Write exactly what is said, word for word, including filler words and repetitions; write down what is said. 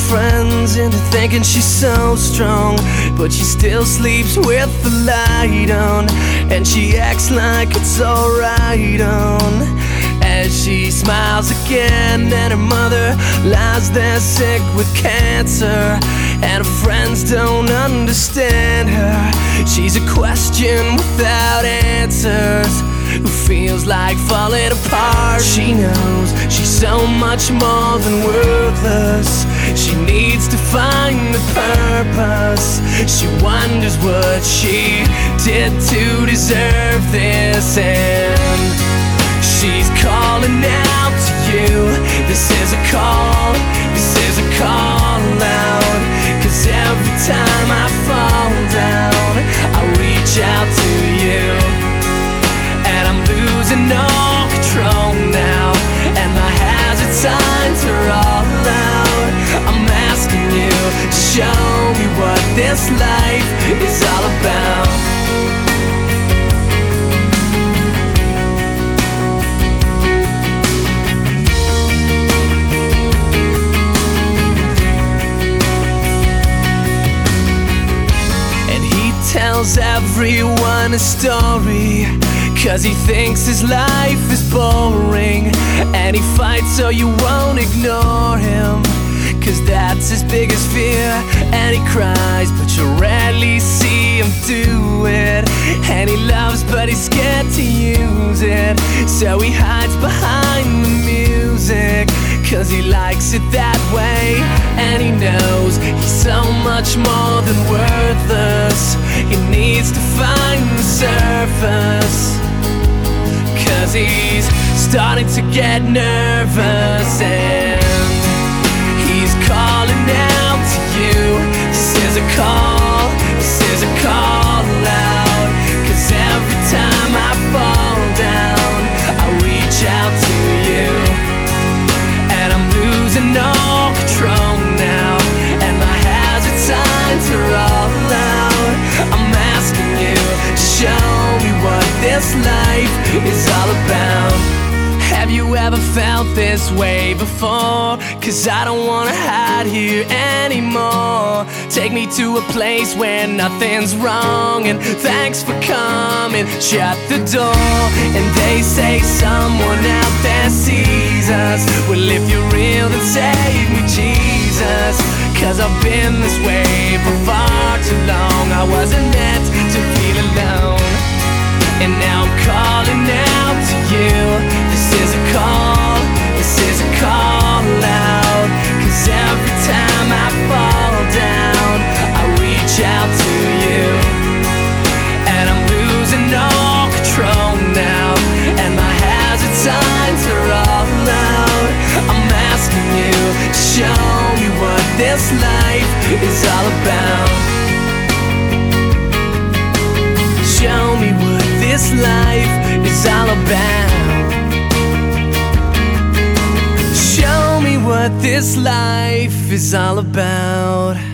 friends into thinking she's so strong, but she still sleeps with the light on, and she acts like it's alright on. As she smiles again, and her mother lies there sick with cancer, and her friends don't understand her. She's a question without answers, who feels like falling apart. She knows she's so much more than worthless. She needs to find the purpose. She wonders what she did to deserve this, and she's calling out to you. This is a call, this is a call out. 'Cause every time I fall down, I reach out to you, and I'm losing all control now, and my hazard signs are all out. I'm asking you to show me what this life is all about. Tells everyone a story, 'cause he thinks his life is boring, and he fights so you won't ignore him, 'cause that's his biggest fear. And he cries, but you rarely see him do it. And he loves, but he's scared to use it, so he hides behind the music, 'cause he likes it that way. And he knows he's so much more than worthless. He needs to find the surface, 'cause he's starting to get nervous, and he's calling out to you. This is a call, this is a call out. 'Cause every time I fall down, I reach out to you, and I'm losing all control now, and my hazard signs are all out. I'm asking you to show me what this life is all about. Have you ever felt this way before? 'Cause I don't wanna hide here anymore. Take me to a place where nothing's wrong, and thanks for coming. Shut the door, and they say someone out there sees us. Well, if you're real, then save me, Jesus. 'Cause I've been this way for far too long. I wasn't meant to feel alone, and now I'm calling out to you. This is a call, this is a call out. 'Cause every time I fall down, I reach out to you, and I'm losing all control now, and my hazard signs are all out. I'm asking you to show me what this life is all about. Show me what this life is all about. Show me what this life is all about.